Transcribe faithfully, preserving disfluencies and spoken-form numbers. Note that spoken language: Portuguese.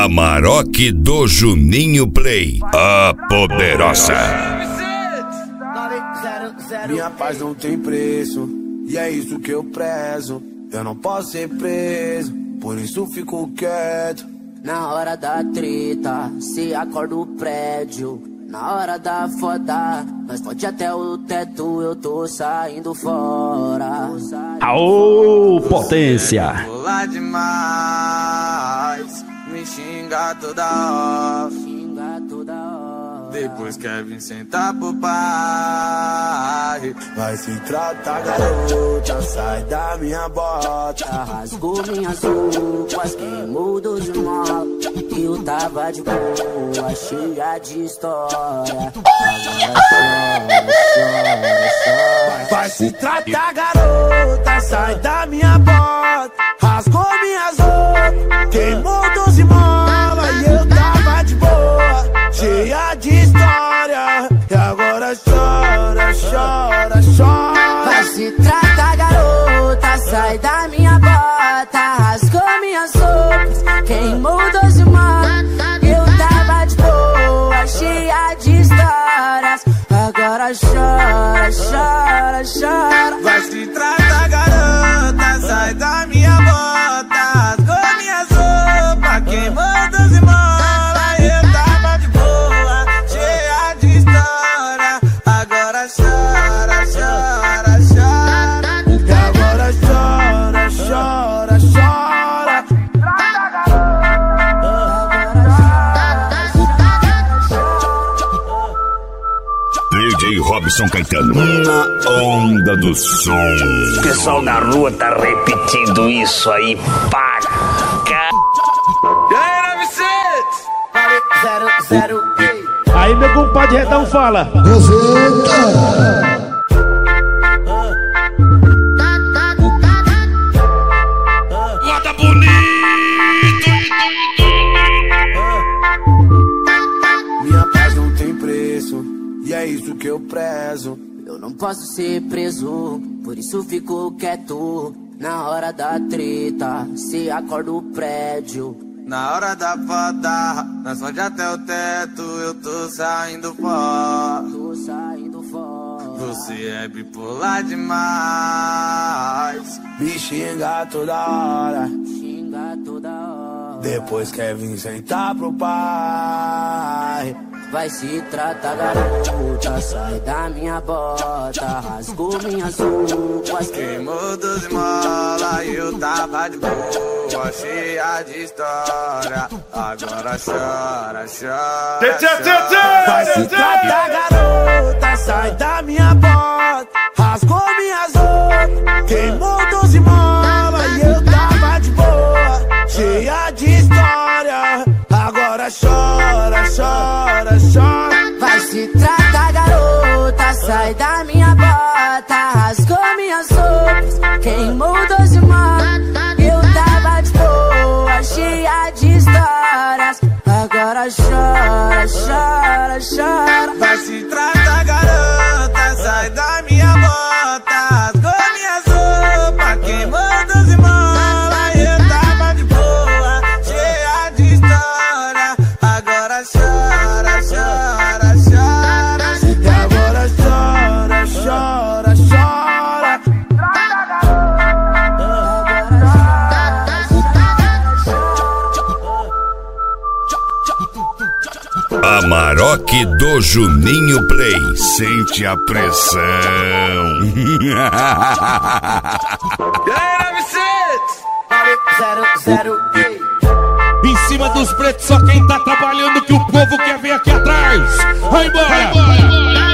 Amarok do Juninho Play, a poderosa. Minha paz não tem preço, e é isso que eu prezo. Eu não posso ser preso, por isso fico quieto. Na hora da treta, se acorda o prédio. Na hora da foda, nós pode até o teto, eu tô saindo fora. Aô, potência! Pular demais, me xinga toda hora. Xinga toda hora. Depois quer vir sentar pro pai. Vai se tratar, garota, sai da minha bota. Rasgou minhas roupas, queimou dos mal. Eu tava de boa, cheia de história. Agora chora, chora, chora. Vai se tratar, garota, sai da minha bota. Rasgou minhas roupas, queimou doze mola. E eu tava de boa, cheia de história. E agora chora, chora, chora. Vai se tratar, garota, sai da minha bota. Rasgou minhas roupas, queimou doze mola. Eu tava de boa, cheia de histórias. Agora chora, chora, chora. Vai se tratar, garota, sai da minha bota. Rasgou minhas roupas, queimou doze mola. Eu tava de boa, cheia de história. Agora chora, chora, chora. E agora chora, chora, chora. D J Robson Caetano, na onda do som. O pessoal da rua tá repetindo isso aí, paga. E aí, nove seis? Zero, zero, ei. Aí meu compadre Redão fala. Bota bonito! Minha paz não tem preço, e é isso que eu prezo. Eu não posso ser preso, por isso fico quieto. Na hora da treta, se acorda o prédio. Na hora da foda, nós pode até o teto, eu tô saindo fora. Tô saindo fora. Você é bipolar demais, me xinga toda hora. Xinga toda hora. Depois quer vir sentar pro pai. Vai se tratar, garota, sai da minha bota. Rasgou minhas roupas, Queimou doze mola e eu tava de boa, cheia de história. Agora chora, chora, chora. Vai se tratar, garota, sai da minha bota. Rasgou minhas roupas, queimou doze mola e eu tava de boa, cheia de história. Agora chora, chora, chora. vai se tratar, garota, sai da minha bota. Rasgou minhas roupas, queimou doze molas. Eu tava de boa, cheia de histórias. Agora chora, chora, chora. Vai se tratar, garota, sai da minha bota. Rasgou minhas roupas, queimou doze mola. Eu tava de boa, cheia de história. Agora chora, chora, chora. E agora chora, chora, chora. Amarok do Juninho Play, sente a pressão. E aí, nove seis? Zero, zero, ei. Em cima dos pretos só quem tá trabalhando, que o povo quer ver aqui atrás. Vai embora!